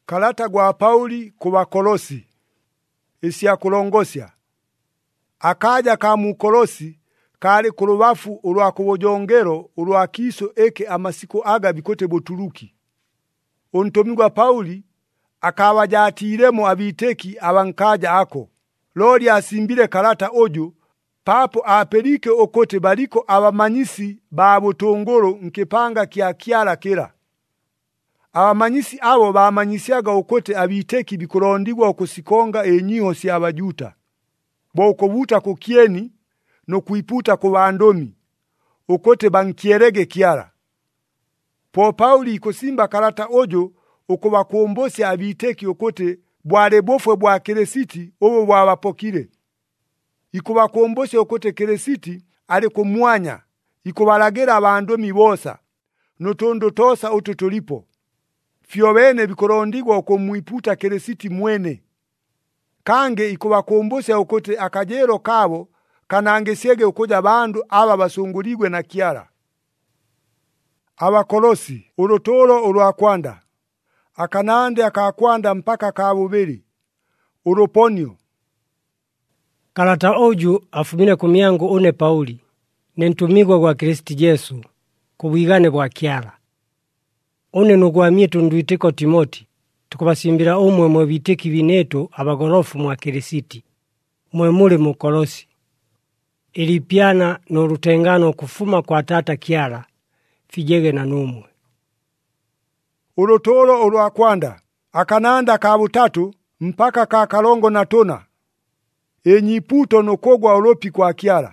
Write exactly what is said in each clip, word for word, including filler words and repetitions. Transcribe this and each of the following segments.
Kalata gwa Pauli ku Bakolosi, isya kulongosya. Akaja ka mu Kolosi kali ku lubafu ulwa ku bujongero ulwa kiso eke amasiko aga bikote Buturuki. Untumigwa Pauli akawajatiremo abiteki abankaja ako. Lori asimbile kalata ojo papo apelike okote baliko abamanyisi ba butongoro nkipanga kya kyala kira. Abamanyisi abo bamanyisyaga okote abiteki bikulondigwa okusikonga enyiho sya abajuta. Bokubuta ku kyeni no kuiputa ku bandomi okote bankyerege kyala. Po Pauli ikusimba kalata ojo okubakombosya abiteki okote bwale bofwe bwa Kirisiti obo bwabapokire. Ikubakombosya okote Kirisiti ali kumwanya ikubalagira abandomi bosa notondo tosa ututulipo. Fyo bene bikulondigwa okumwiputa Kirisiti mwene. Kange ikubakombosya okote akajero kabo kanangesyege okuja bandu aba basunguligwe na kyala. Abakolosi urutolo ulwa kwanda. Akanande akakwanda mpaka kabubiri. Uruponyo. Kalata oju afumile kumyangu une Pauli, nentumigwa gwa Kristi Yesu, kubwigane bwa kyala. Une nugwamie tunduitiko Timoti, tukubasimbira umwe mwe biteki binetu abagorofu mwa Kirisiti, mwe muli mu Kolosi. Ilipyana n'urutengano kufuma kwa tata kyala, fijege na numwe. Urutolo ulwa kwanda, akananda ka butatu mpaka ka kalongo na tona. Enyiputo nokogwa uropi kwa kyala.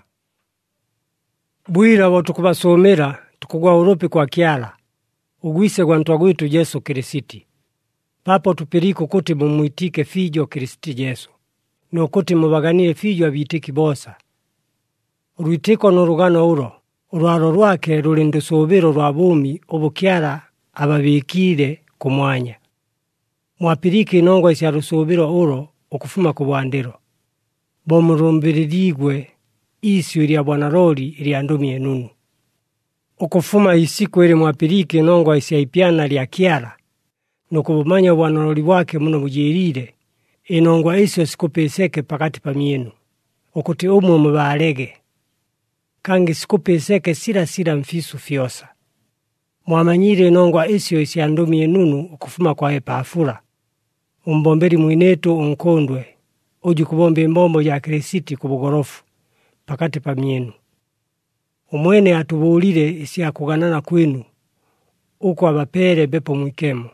Bwira bo tukubasomera tukugwa uropi kwa kyala. Ugwise gwa ntwa gwitu Yesu Kirisiti. Papo tupiriko kuti mumwitike fijo Kristi Yesu. No kuti mubaganire fijo abitiki bosa. Urwitiko n'urugano uro. Urwaro rwake ruli ndusubiro rwa bumi obukyala ababikire kumwanya. Mwapiriki inongwa isya rusubiro uro okufuma ku bwandiro. Bomurumbiriligwe isyu ilya Bwana Loli ilya ndumi enunu. Okufuma isiku ili mwapiriki inongwa isya ipyana lya kyala. Nukubumanya Bwana Loli wake muno mujirire. Inongwa isyo sikupeseke pakati pamienu. Okuti umwe mubalege. Kangi sikupeseke sila sila mfisu fyosa. Mwamanyire inongwa isyo isya ndumi enunu okufuma kwa Epafula. Umbomberi mwinetu unkondwe. Uji kubomba imbombo ya Kirisiti kubugorofu, pakati pamienu. Umwene atubulire isya kuganana kwinu, uko abapere bepo mwikemo.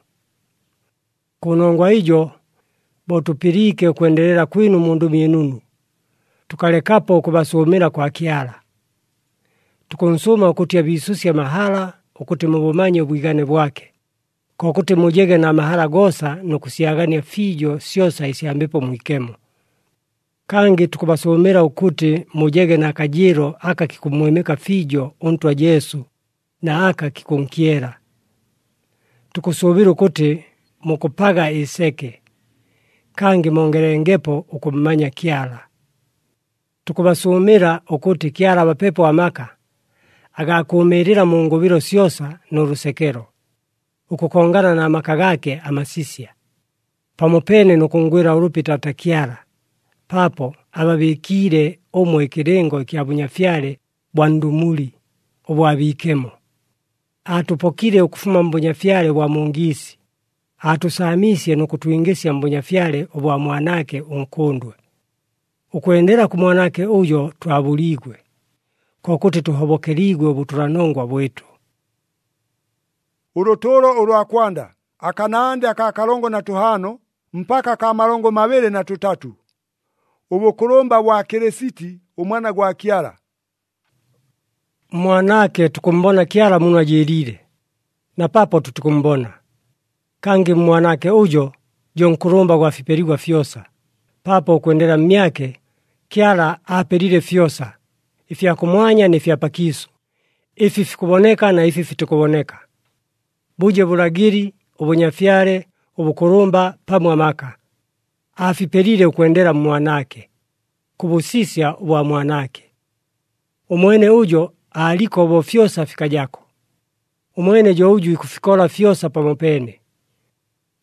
Kunongwa ijo, botupirike kuendelera kwinu mundu mienunu. Tukalekapo ukubasumira kwa kyala. Tukonsuma ukuti abisusya mahala, ukuti mubumanye ubwigane bwake. Kwa ukuti mujege na mahala gosa, nukusiagania fijo syosa isyambepo mwikemo. Kangi tukubasomera ukuti mujege na kajiro aka kikumwemeka fijo untwa Yesu na aka kikunkiera. Tukusubira ukuti mukupaga iseke. Kangi mongerengepo ukumanya kyala. Tukubasomera ukuti kyala bapepo amaka agakumirira mu ngubiro syosa n'urusekero. Ukukongana na amaka gake amasisya. Pamupene nukungwira urupi tata kyala. Papo ababikire omwe kirengo kya bunyafyale bwa ndumuli obwabikemo. Atupokire okufuma mbunyafyale bwa mungisi. Atusamisye n'okutwingesya mbunyafyale obwa mwanake unkondwe. Ukuendera ku mwanake uyo twabuligwe. Kokuti tuhobokerigwe obuturanongwa bwetu. Urutolo ulwa kwanda, akanande akakalongo na tuhano, mpaka kamalongo mabele na tutatu. Ubukulomba bwa Kirisiti umwana gwa kyala. Mwanake tukumbona kyala muno ajirire. Na papo tutukumbona. Kangi mwanake ujo jo nkurumba gwa fiperigwa fyosa. Papo kuendera myake kyala aperire fyosa. Ifya kumwanya ni fya pakisu. Ifi fikuboneka na ifi fitukuboneka. Buje bulagiri, ubunyafyare, ubukurumba pamwa maka. Afiperire ukuendera mwanake, kubusisya wa mwanake. Umwene ujo aliko bo fyosa fikajako. Umwene jo uju ikufikola fyosa pamopene.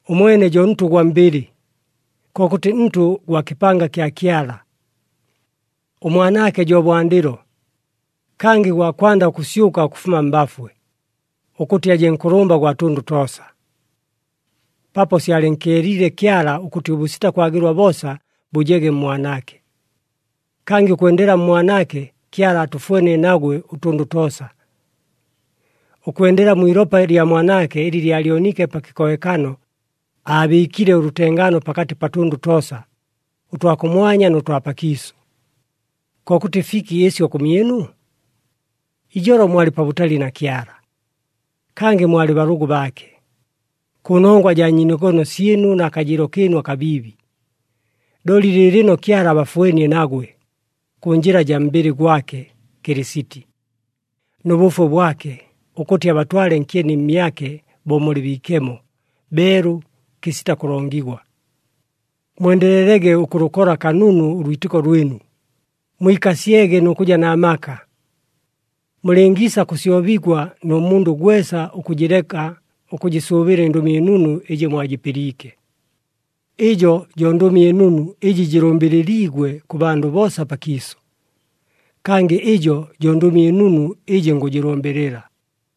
Umwene jo ntu gwa mbili, kokuti ntu gwa kipanga kya Kyala. Umwanake jo bwandilo, kangi gwa kwanda kusyuka kufuma mbafwe, ukuti aje nkurumba gwa tundu tosa. Papo syalenkelile Kyala ukuti ubusita kwagirwa bosa bujege mwanake. Kangi kuendera mwanake Kyala atufwene nagwe utundu tosa. Ukuendera mwiropa lya mwanake ili lyalionike pakikoekano, abikile urutengano pakati patundu tosa, utwakumwanya n'utwapakiso. Kokuti fiki yesi okumyenu? Ijoro mwali pabutali na Kyala, kangi mwali barugu bake. Kunongwa ja nyinogono sienu na kajiro kenu akabibi. Doli lilino Kyala bafuenie nagwe, kunjira ja mbili gwake, Kirisiti. Nubufu bwake, ukuti abatwale nkieni myake bomuli bikemo, beru kisita kurongigwa. Mwendelelege ukurukora kanunu urwitiko rwinu. Mwikasiege nukuja na amaka. Mulengisa kusiobigwa no mundu gwesa ukujireka ukujisubira indumi enunu eje mwajipirike. Ejo jo ndumi enunu eje jirombililigwe ku bandu bosa pakiso. Kange ejo jo ndumi enunu eje ngujiromberera.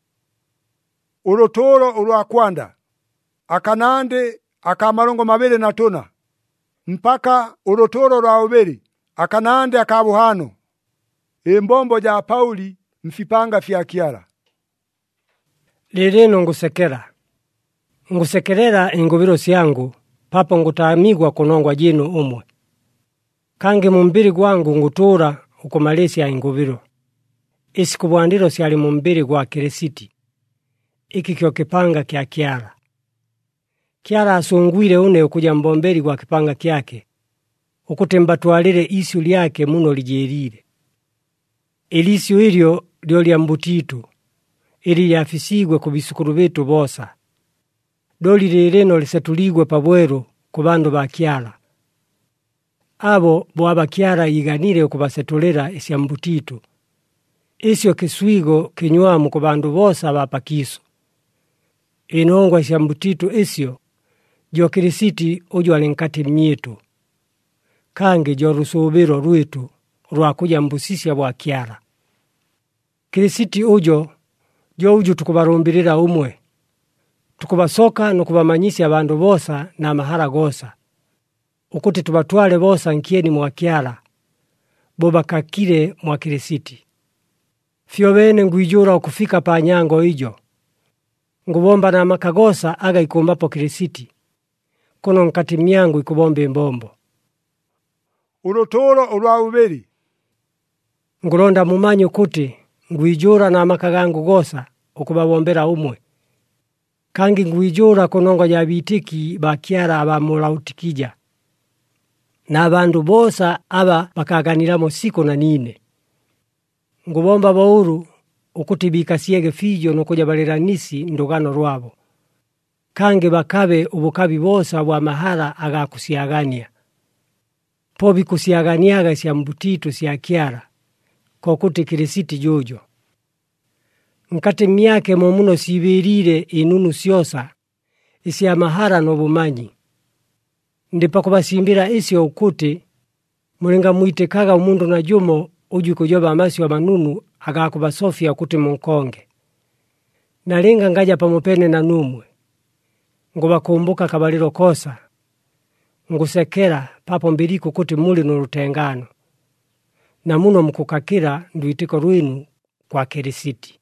Urutoro urwakwanda, akanande akamarongo mabele na tona, mpaka urutoro rwa uberi, akanande akabuhano, imbombo ja Pauli mfipanga fya Kyala. Lilino ngusekera. Ngusekerera ingubiro syangu, papo ngutamigwa kunongwa jino umwe. Kange mumbiri gwangu ngutura ukumalesi ya ingubiro. Isi kubwandiro siali mumbiri gwa Kirisiti. Iki kyo kipanga kya Kyala. Kyala asungwire une ukuja mbomberi gwa kipanga kyake, ukuti mbatwalire isyu lyake muno lijerire. Elisyu ilyo lyo lya mbutitu, ili lyafisigwe ku bisukuru betu bosa. Doli lileno lisetuligwe pabwero ku bandu ba Kyala. Abo bwaba Kyala yiganire okubasetulera esya mbutitu. Esyo kiswigo kinywamu ku bandu bosa bapakiso. Inongwa esya mbutitu esyo, jo Kirisiti ujo alinkati mnyetu. Kange jo rusubiro rwitu rwakuja mbusisya bwa Kyala. Kirisiti ujo, jo uju tukubarumbirira umwe. Tukubasoka nukubamanyisya abandu bosa na mahara gosa. Ukuti tubatwale bosa nkieni mwa Kyala, boba kakire mwa Kirisiti. Fyo bene ngwijura okufika pa nyango ijo. Ngubomba na makagosa aga ikumbapo Kirisiti, kuno nkati myangu ikubombe mbombo. Urutoro urwa uberi. Ngulonda mumanyo kuti, ngwijura na makagangu gosa, ukubabombera umwe. Kangi ngwijura kunongo ya bitiki ba Kyala aba mulautikija. Na abandu bosa aba bakaganiramo siku na nine. Ngubomba bauru, ukuti bikasiege fijo nukuja baliranisi ndugano rwabo. Kange bakabe ubukabi bosa bwa mahara aga kusiagania. Pobi kusiaganiaga sya mbutitu sya Kyala, kokuti Kirisiti jojo. Nkati myake momuno sibirire inunu syosa, isi amahara no bumanyi. Ndipa kubasimbira isi okuti, mulinga muitekaga umundu na jumo uju kujoba amasi wa manunu aga kubasofia kuti munkonge. Nalinga ngaja pamupene na numwe. Ngubakumbuka kabaliro kosa. Ngusekera papo mbiriku kuti muli nurutengano. Na muno mkukakira nduitiko rwinu kwa Kirisiti.